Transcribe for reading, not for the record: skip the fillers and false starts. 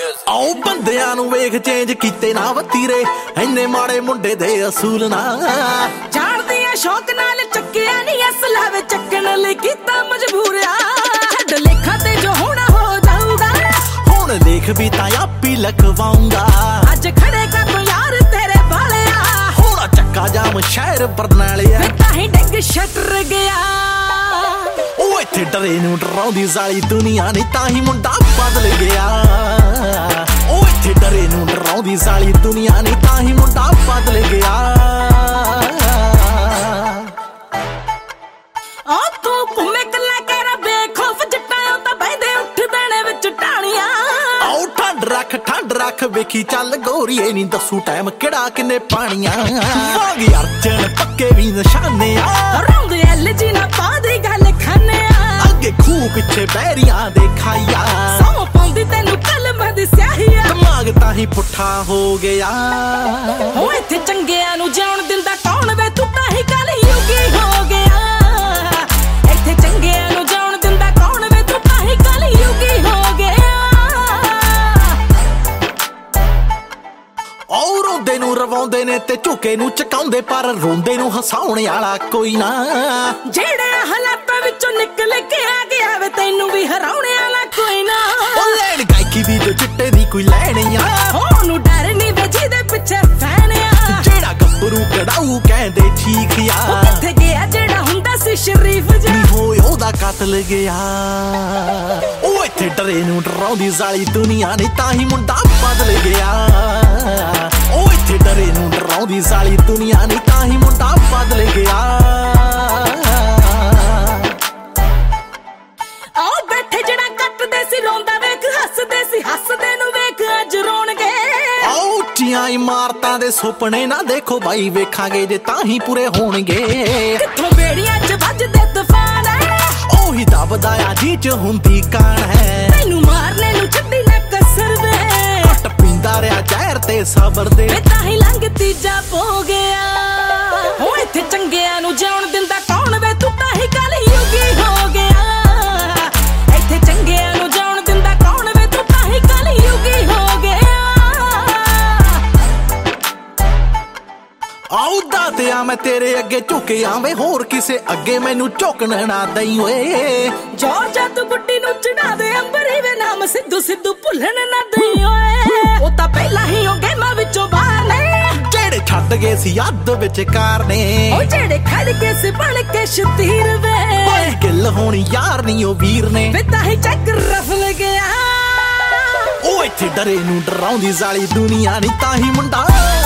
ਆਓ ਬੰਦਿਆਂ ਨੂੰ ਵੇਖ ਚੇਂਜ ਕੀਤੇ ਨਾ ਵਤੀਰੇ, ਇੰਨੇ ਮਾੜੇ ਮੁੰਡੇ ਦੇ ਅਸੂਲ ਨਾ ਜਾਣਦੀ ਆ ਸ਼ੌਕ ਨਾਲ ਚੱਕਿਆ ਨਹੀਂ ਅਸਲਾ ਵੇ ਚੱਕਣ ਲਈ ਕੀਤਾ ਮਜਬੂਰਿਆ। ਛੱਡ ਲੇਖਾਂ ਤੇ ਜੋ ਹੋਣਾ ਹੋ ਜਾਊਗਾ, ਹੁਣ ਲੇਖ ਵੀ ਤਾਂ ਆਪੀ ਲਖਵਾਉਂਗਾ। ਅੱਜ ਖੜੇ ਕਰ ਯਾਰ ਤੇਰੇ ਵਾਲਿਆ, ਹੋਣਾ ਚੱਕਾ ਜਾਮ ਸ਼ਹਿਰ ਬਰਨਾਲਿਆ, ਤਾਂ ਹੀ ਡਿੱਗ ਛੱਟਰ ਗਿਆ। ਉਹ ਇੱਥੇ ਡਰੇ ਨੂੰ ਡਰਾਉਂਦੀ ਜ਼ਾਲੀ ਦੁਨੀਆ ਨੇ, ਤਾਂ ਹੀ ਮੁੰਡਾ ਬਦਲ ਗਿਆ। ਉਹ ਇੱਥੇ ਡਰੇ ਨੂੰ ਡਰਾਉਂਦੀ ਜ਼ਾਲੀ ਦੁਨੀਆ ਨੇ, ਤਾਂ ਹੀ ਮੁੰਡਾ ਬਦਲ ਗਿਆ। ਆ ਤੂੰ ਘੁੰਮੇ ਕੱਲਾ ਕਹਿਰਾ ਬੇਖੌਫ ਜੱਟਾਂ ਤਾਂ ਬਹਿਦੇ ਉੱਠ ਬੈਣੇ ਵਿੱਚ ਢਾਣੀਆਂ। ਆਓ ਠੰਡ ਰੱਖ ਵੇਖੀ ਚੱਲ ਗੋਰੀਏ ਨੀ ਦੱਸੂ ਟਾਈਮ ਕਿਹੜਾ ਕਿੰਨੇ ਪਾਣੀਆਂ। ਵਾਂਗ ਅਰਜਨ ਪੱਕੇ ਵੀ ਨਿਸ਼ਾਨੇ ਆ, ਰੌਂਦੇ ਐਲਜੀ ਨਾ ਪਾਦੀ ਗੱਲ ਖਾਨੇ ਆ। ਅੱਗੇ ਖੂਹ ਪਿੱਛੇ ਬਹਿਰੀਆਂ ਦੇ ਖਾਈਆ, ਸੌ ਪਾਉਂਦੀ ਤੈਨੂੰ ਕਲਮਾਂ ਦੀ ਸਿਆਹੀਆ। ਦਿਮਾਗ ਤਾਂ ਹੀ ਪੁੱਠਾ ਹੋ ਗਿਆ। ਹੋ ਇੱਥੇ ਚੰਗਿਆਂ ਨੂੰ ਜਿਉਣ ਦਿੰਦਾ ਕੌਣ ਵੇ, ਤੂੰ ਤਾਂ ਹੀ ਕਲਯੁਗੀ ਹੋ ਗਿਆ। ਇੱਥੇ ਚੰਗਿਆਂ ਨੂੰ ਜਿਉਣ ਦਿੰਦਾ ਕੌਣ ਵੇ, ਤੂੰ ਤਾਂ ਹੀ ਕਲਯੁਗੀ ਹੋ ਗਿਆ। ਔਰ ਰੋਂਦੇ ਨੂੰ ਰਵਾਉਂਦੇ ਨੇ ਤੇ ਝੁਕੇ ਨੂੰ ਚਕਾਉਂਦੇ, ਪਰ ਰੋਂਦੇ ਨੂੰ ਹਸਾਉਣ ਵਾਲਾ ਕੋਈ ਨਾ। ਜਿਹੜੇ ਹਾਲਾਤਾਂ ਵਿੱਚੋਂ ਨਿਕਲ ਕੇ ਆ ਗਿਆ ਵੇ, ਤੈਨੂੰ ਵੀ ਹਰਾਉਣ ਵਾਲਾ ਕੋਈ ਨਾ। ਉਹ ਲੈਣ ਗਾਇਕੀ ਵੀ ਜੋ ਚਿੱਟੇ ਦੀ ਕੋਈ ਲੈਣੀ ਆ, ਉਹਨੂੰ ਡਰ ਨਹੀਂ ਵੇ ਜਿਹਦੇ ਪਿੱਛੇ ਫੈਨ ਆ। ਜਿਹੜਾ ਗੱਭਰੂ ਕਢਾਊ ਕਹਿੰਦੇ ਠੀਕ ਆ, ਉਹ ਕਿੱਥੇ ਗਿਆ ਜਿਹੜਾ ਹੁੰਦਾ ਸੀ ਸ਼ਰੀਫ ਜਿਹਾ, ਨੀ ਹੋਏ ਉਹਦਾ ਕਤਲ ਗਿਆ। ਉਹ ਇੱਥੇ ਡਰੇ ਨੂੰ ਡਰਾਉਂਦੀ ਜ਼ਾਲੀ ਦੁਨੀਆ ਨੇ, ਤਾਂ ਹੀ ਮੁੰਡਾ ਬਦਲ ਗਿਆ। ਉਹ ਇੱਥੇ ਡਰੇ ਨੂੰ ਡਰਾਉਂਦੀ ਜ਼ਾਲੀ ਦੁਨੀਆ ਨੇ, ਤਾਂ ਹੀ ਮੁੰਡਾ ਬਦਲ ਗਿਆ। ਆਓ ਬੈਠੇ ਜਿਹੜਾ ਕੱਟਦੇ ਸੀ ਰੋਂਦਾ ਵੇਖ, ਹੱਸਦੇ ਨੂੰ ਵੇਖ ਅੱਜ ਰੋਣਗੇ। ਆਓ ਉੱਚੀਆਂ ਇਮਾਰਤਾਂ ਦੇ ਸੁਪਨੇ ਨਾ ਦੇਖੋ ਬਾਈ, ਵੇਖਾਂਗੇ ਜੇ ਤਾਂ ਹੀ ਪੂਰੇ ਹੋਣਗੇ। ਕਿੱਥੋਂ ਬੇੜੀਆਂ 'ਚ ਵੱਜਦੇ ਤੂਫਾਨ ਹੈ, ਉਹੀ ਦਬਦਾ ਆ ਜੀ 'ਚ ਹੁੰਦੀ ਕਾਣ ਹੈ। ਤੈਨੂੰ ਮਾਰਨੇ ਨੂੰ ਛੱਡੀ ਨਾ ਕਸਰ ਵੇ, ਘਟ ਪੀਂਦਾ ਰਿਹਾ ਜ਼ਹਿਰ ਤੇ ਸਬਰ ਦੇ, ਵੇ ਤਾਂ ਹੀ ਲੰਘ ਤੀਜਾ ਪੋ ਗਿਆ। ਹੋ ਇੱਥੇ ਚੰਗਿਆਂ ਨੂੰ ਜਿਉਣ ਦਿੰਦਾ ਕੌਣ ਵੇ, ਤੂੰ ਤਾਂ ਹੀ ਕਲਯੁਗੀ ਹੋ ਗਿਆ। ਇੱਥੇ ਚੰਗਿਆਂ ਨੂੰ ਜਿਉਣ ਦਿੰਦਾ ਕੌਣ ਵੇ, ਤੂੰ ਤਾਂ ਹੀ ਕਲਯੁਗੀ ਹੋ ਗਿਆ। ਆਉ ਦਾਤਿਆ ਮੈਂ ਤੇਰੇ ਅੱਗੇ ਝੁਕਿਆ ਵੇ, ਹੋਰ ਕਿਸੇ ਅੱਗੇ ਮੈਨੂੰ ਝੁਕਣ ਨਾ ਦਈ ਓਏ। ਜੋਰ ਤੂੰ ਗੁੱਡੀ ਨੂੰ ਚੜਾ ਦੇ ਅੰਬਰੀ ਵੇ, ਨਾਮ ਸਿੱਧੂ ਭੁੱਲਣ ਨਾ ਦਈ ਓਏ। ਉਹ ਤਾਂ ਪਹਿਲਾਂ ਹੀ ਉਹ ਗੇਮਾਂ ਵਿੱਚੋਂ ਬਾਹਰ ਨੇ, ਜਿਹੜੇ ਛੱਡ ਗਏ ਸੀ ਅੱਧ ਵਿਚਕਾਰ ਨੇ। ਉਹ ਜਿਹੜੇ ਖੜ ਗਏ ਸੀ ਬਣ ਕੇ ਸ਼ਤੀਰ ਵੇ, ਓਏ ਗਿੱਲ ਹੋਣੀ ਯਾਰ ਨਹੀਂ ਉਹ ਵੀਰ ਨੇ, ਵੇ ਤਾਂ ਹੀ ਚੱਕ ਰਫਲ ਗਿਆ। ਉਹ ਇੱਥੇ ਡਰੇ ਨੂੰ ਡਰਾਉਂਦੀ ਜ਼ਾਲੀ ਦੁਨੀਆ ਨਹੀਂ, ਤਾਂ ਹੀ ਮੁੰਡਾ